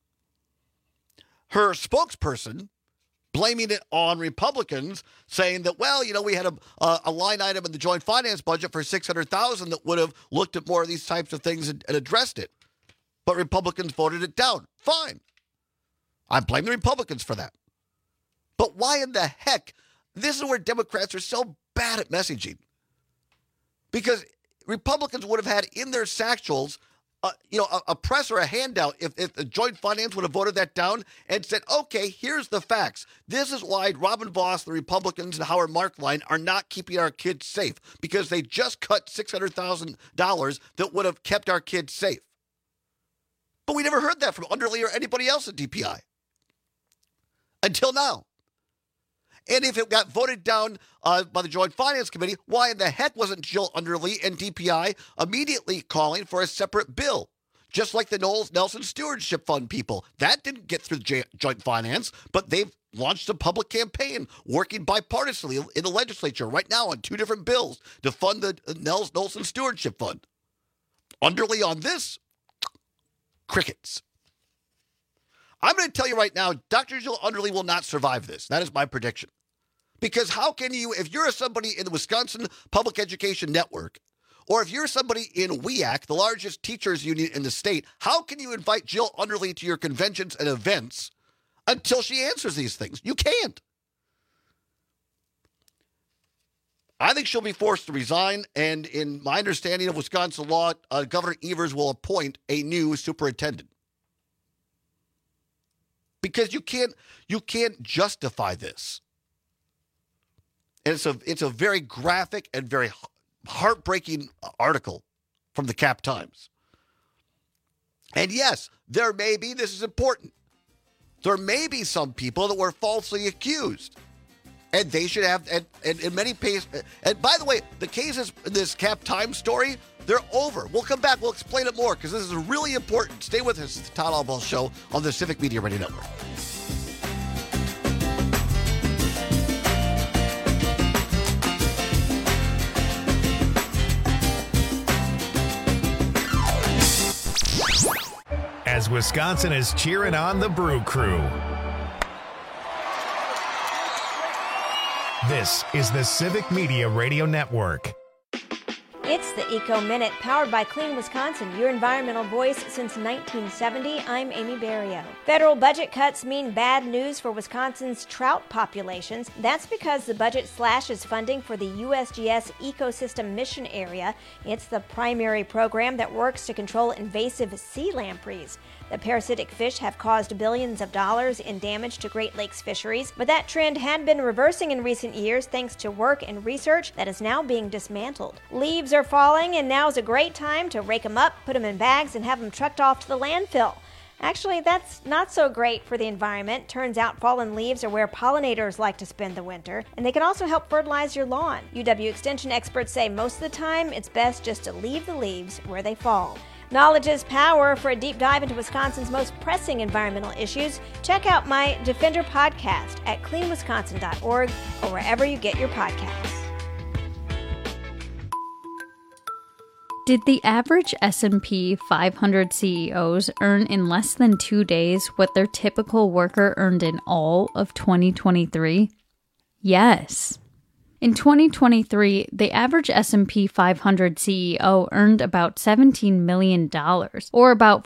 [SPEAKER 17] Her spokesperson blaming it on Republicans, saying that, well, we had a line item in the joint finance budget for $600,000 that would have looked at more of these types of things and addressed it. But Republicans voted it down. Fine. I blame the Republicans for that. But why in the heck? This is where Democrats are so bad at messaging. Because Republicans would have had in their satchels, a press or a handout if the Joint Finance would have voted that down and said, okay, here's the facts. This is why Robin Vos, the Republicans, and Howard Markline are not keeping our kids safe, because they just cut $600,000 that would have kept our kids safe. But we never heard that from Underly or anybody else at DPI until now. And if it got voted down by the Joint Finance Committee, why in the heck wasn't Jill Underly and DPI immediately calling for a separate bill? Just like the Knowles Nelson Stewardship Fund people. That didn't get through the Joint Finance, but they've launched a public campaign working bipartisanly in the legislature right now on 2 different bills to fund the Knowles Nelson Stewardship Fund. Underly on this, crickets. I'm going to tell you right now, Dr. Jill Underly will not survive this. That is my prediction. Because how can you, if you're somebody in the Wisconsin Public Education Network, or if you're somebody in WEAC, the largest teachers union in the state, how can you invite Jill Underly to your conventions and events until she answers these things? You can't. I think she'll be forced to resign, and in my understanding of Wisconsin law, Governor Evers will appoint a new superintendent. Because you can't justify this. And it's a very graphic and very heartbreaking article from the Cap Times. And yes, there may be, this is important, there may be some people that were falsely accused. And they should have, and in many cases, and by the way, the cases in this Cap Times story, they're over. We'll come back. We'll explain it more because this is really important. Stay with us. It's the Todd Albaugh Show on the Civic Media Radio Network.
[SPEAKER 1] As Wisconsin is cheering on the Brew Crew. This is the Civic Media Radio Network.
[SPEAKER 5] It's the Eco Minute, powered by Clean Wisconsin, your environmental voice since 1970. I'm Amy Barrio. Federal budget cuts mean bad news for Wisconsin's trout populations. That's because the budget slashes funding for the USGS Ecosystem Mission Area. It's the primary program that works to control invasive sea lampreys. The parasitic fish have caused billions of dollars in damage to Great Lakes fisheries, but that trend had been reversing in recent years thanks to work and research that is now being dismantled. Leaves are falling, and now is a great time to rake them up, put them in bags, and have them trucked off to the landfill. Actually, that's not so great for the environment. Turns out fallen leaves are where pollinators like to spend the winter, and they can also help fertilize your lawn. UW Extension experts say most of the time it's best just to leave the leaves where they fall. Knowledge is power. For a deep dive into Wisconsin's most pressing environmental issues, check out my Defender podcast at cleanwisconsin.org or wherever you get your podcasts.
[SPEAKER 6] Did the average S&P 500 CEOs earn in less than 2 days what their typical worker earned in all of 2023? Yes. In 2023, the average S&P 500 CEO earned about $17 million, or about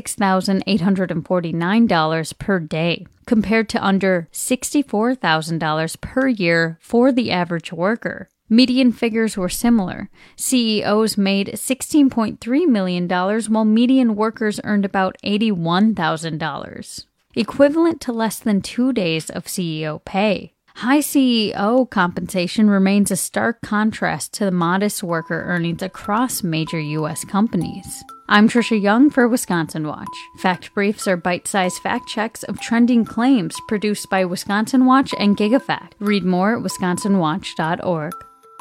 [SPEAKER 6] $46,849 per day, compared to under $64,000 per year for the average worker. Median figures were similar. CEOs made $16.3 million, while median workers earned about $81,000, equivalent to less than 2 days of CEO pay. High CEO compensation remains a stark contrast to the modest worker earnings across major U.S. companies. I'm Trisha Young for Wisconsin Watch. Fact Briefs are bite-sized fact checks of trending claims produced by Wisconsin Watch and GigaFact. Read more at wisconsinwatch.org.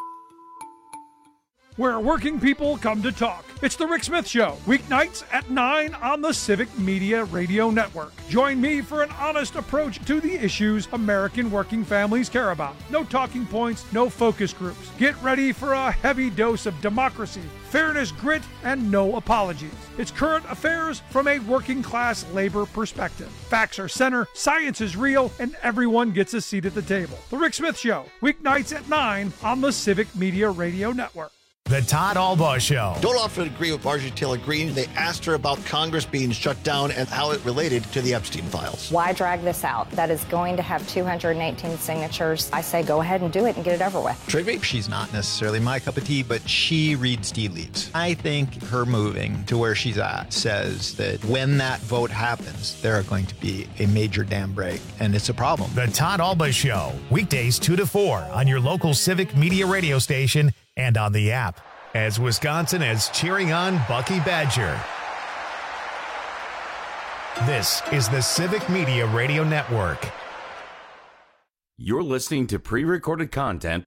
[SPEAKER 7] Where working people come to talk. It's The Rick Smith Show, weeknights at 9 on the Civic Media Radio Network. Join me for an honest approach to the issues American working families care about. No talking points, no focus groups. Get ready for a heavy dose of democracy, fairness, grit, and no apologies. It's current affairs from a working class labor perspective. Facts are center, science is real, and everyone gets a seat at the table. The Rick Smith Show, weeknights at 9 on the Civic Media Radio Network.
[SPEAKER 1] The Todd Albaugh Show.
[SPEAKER 17] Don't often agree with Marjorie Taylor Greene. They asked her about Congress being shut down and how it related to the Epstein files.
[SPEAKER 16] Why drag this out? That is going to have 218 signatures. I say go ahead and do it and get it over with.
[SPEAKER 17] Trigby?
[SPEAKER 18] She's not necessarily my cup of tea, but she reads tea leaves. I think her moving to where she's at says that when that vote happens, there are going to be a major dam break, and it's a problem.
[SPEAKER 1] The Todd Albaugh Show, weekdays 2 to 4 on your local Civic Media radio station and on the app, as Wisconsin is cheering on Bucky Badger. This is the Civic Media Radio Network.
[SPEAKER 15] You're listening to pre-recorded content.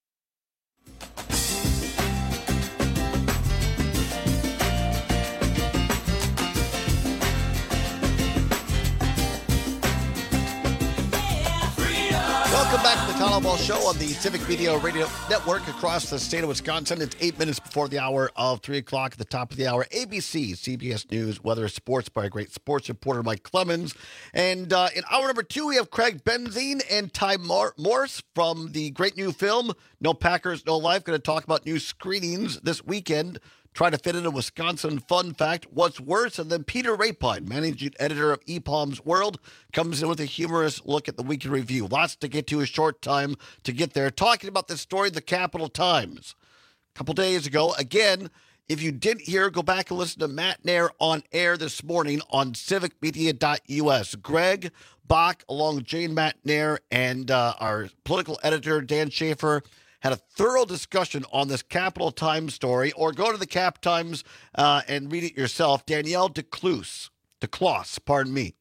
[SPEAKER 17] Welcome back to the Todd Albaugh Show on the Civic Media Radio Network across the state of Wisconsin. It's 8 minutes before the hour of 3 o'clock. At the top of the hour, ABC, CBS News, weather, sports by a great sports reporter, Mike Clemens. And in hour number 2, we have Craig Benzine and Ty Morse from the great new film, No Packers, No Life. Going to talk about new screenings this weekend. Try to fit in a Wisconsin fun fact, what's worse, and then Peter Rapine, managing editor of EPOM's World, comes in with a humorous look at the weekend review. Lots to get to, a short time to get there. Talking about this story, the Capital Times. A couple days ago, again, if you didn't hear, go back and listen to Matt Nair on air this morning on civicmedia.us. Greg Bach, along with Jane Matt Nair and our political editor, Dan Schaefer, had a thorough discussion on this Capital Times story, or go to the Cap Times and read it yourself. Danielle DeCloos, pardon me.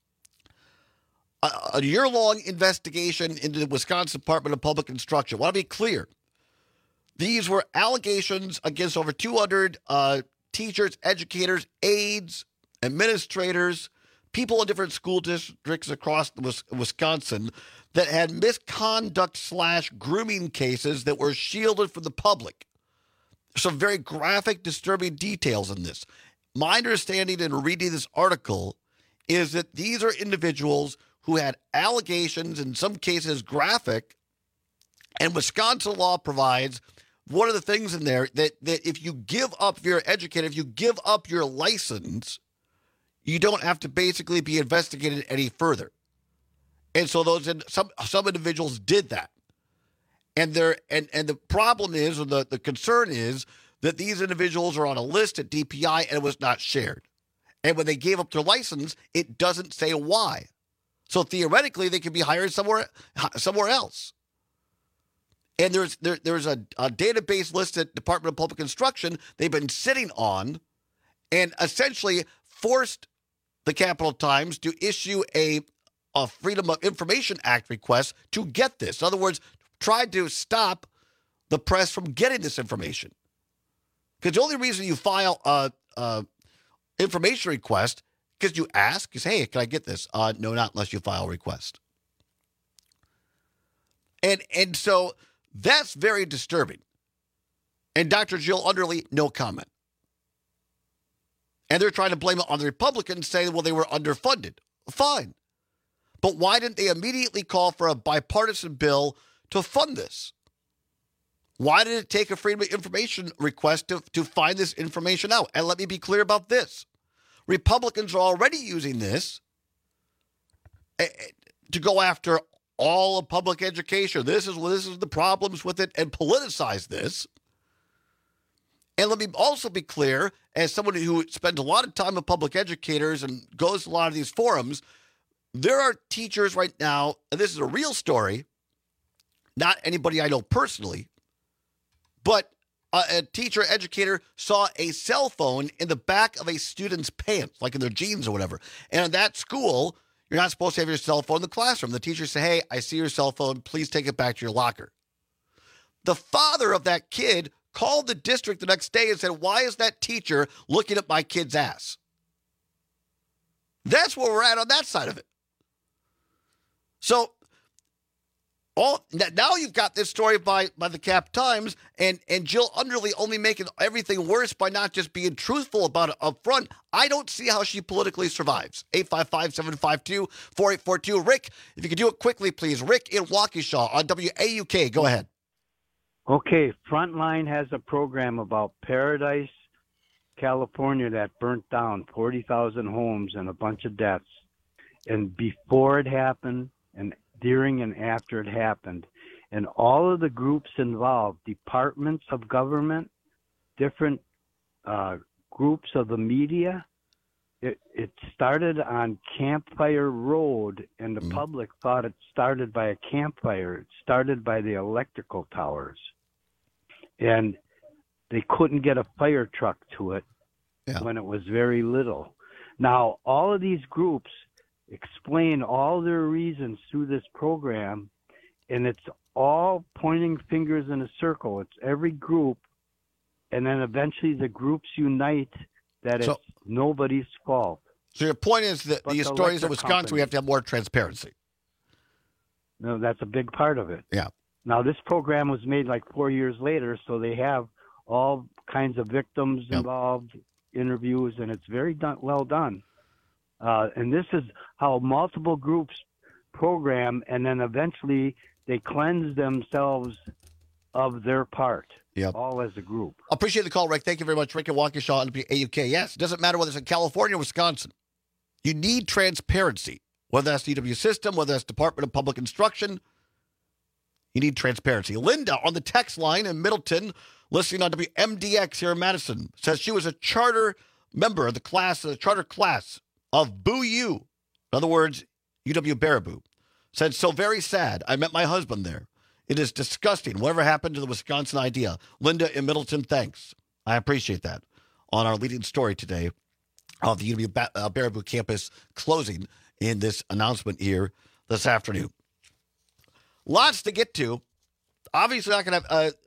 [SPEAKER 17] A year-long investigation into the Wisconsin Department of Public Instruction. I want to be clear. These were allegations against over 200 teachers, educators, aides, administrators, people in different school districts across Wisconsin that had misconduct/grooming cases that were shielded from the public. Some very graphic, disturbing details in this. My understanding in reading this article is that these are individuals who had allegations, in some cases graphic, and Wisconsin law provides one of the things in there that if you give up, if you're an educator, if you give up your license, you don't have to basically be investigated any further. And so some individuals did that. And the problem is, or the concern is, that these individuals are on a list at DPI and it was not shared. And when they gave up their license, it doesn't say why. So theoretically, they could be hired somewhere else. And there's a database list at Department of Public Instruction they've been sitting on, and essentially forced the Capital Times to issue a Freedom of Information Act request to get this. In other words, tried to stop the press from getting this information. Because the only reason you file a information request, because you ask, is, hey, can I get this? No, not unless you file a request. And so that's very disturbing. And Dr. Jill Underly, no comment. And they're trying to blame it on the Republicans, saying, well, they were underfunded. Fine. But why didn't they immediately call for a bipartisan bill to fund this? Why did it take a Freedom of Information request to find this information out? And let me be clear about this. Republicans are already using this to go after all of public education. This is the problems with it, and politicize this. And let me also be clear, as someone who spends a lot of time with public educators and goes to a lot of these forums, there are teachers right now, and this is a real story, not anybody I know personally, but a teacher, educator saw a cell phone in the back of a student's pants, like in their jeans or whatever. And in that school, you're not supposed to have your cell phone in the classroom. The teacher said, hey, I see your cell phone. Please take it back to your locker. The father of that kid called the district the next day and said, why is that teacher looking at my kid's ass? That's where we're at on that side of it. So now you've got this story by the Cap Times and Jill Underly only making everything worse by not just being truthful about it up front. I don't see how she politically survives. 855-752-4842. Rick, if you could do it quickly, please. Rick in Waukesha on WAUK. Go ahead.
[SPEAKER 2] Okay, Frontline has a program about Paradise, California that burnt down 40,000 homes and a bunch of deaths. And before it happened, and during and after it happened, and all of the groups involved, departments of government, different groups of the media, it started on Campfire Road, and the public thought it started by a campfire. It started by the electrical towers. And they couldn't get a fire truck to it when it was very little. Now, all of these groups explain all their reasons through this program, and it's all pointing fingers in a circle. It's every group, and then eventually the groups unite that it's nobody's fault.
[SPEAKER 17] So your point is that these stories in Wisconsin, we have to have more transparency.
[SPEAKER 2] No, that's a big part of it.
[SPEAKER 17] Yeah.
[SPEAKER 2] Now, this program was made like 4 years later, so they have all kinds of victims involved, interviews, and it's very well done. And this is how multiple groups program, and then eventually they cleanse themselves of their part, all as a group.
[SPEAKER 17] Appreciate the call, Rick. Thank you very much. Rick and Waukesha on AUK. Yes, it doesn't matter whether it's in California or Wisconsin. You need transparency, whether that's the EW system, whether that's Department of Public Instruction. You need transparency. Linda on the text line in Middleton, listening on WMDX here in Madison, says she was a charter member of the charter class of Boo U. In other words, UW-Baraboo. Said, so very sad. I met my husband there. It is disgusting. Whatever happened to the Wisconsin idea? Linda in Middleton, thanks. I appreciate that. On our leading story today of the UW-Baraboo campus closing in this announcement here this afternoon. Lots to get to. Obviously, not going to have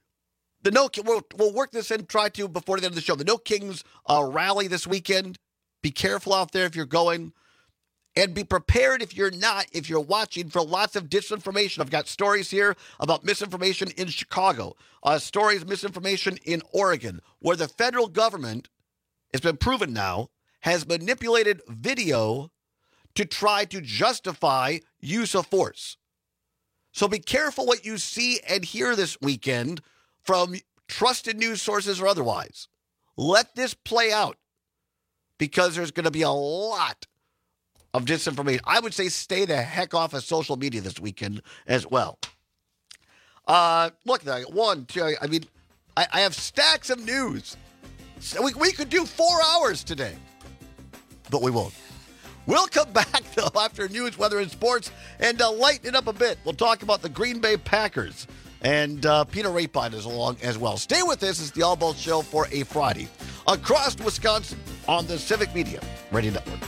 [SPEAKER 17] we'll work this in, try to, before the end of the show. The No Kings rally this weekend. Be careful out there if you're going. And be prepared if you're not, if you're watching, for lots of disinformation. I've got stories here about misinformation in Chicago. Stories, misinformation in Oregon, where the federal government, it's been proven now, has manipulated video to try to justify use of force. So be careful what you see and hear this weekend from trusted news sources or otherwise. Let this play out, because there's going to be a lot of disinformation. I would say stay the heck off of social media this weekend as well. Look, one, two, I mean, I have stacks of news. So we could do 4 hours today, but we won't. We'll come back, though, after news, weather, and sports, and lighten it up a bit. We'll talk about the Green Bay Packers, and Peter Rapine is along as well. Stay with us. It's the All Bolt Show for a Friday across Wisconsin on the Civic Media Radio Network.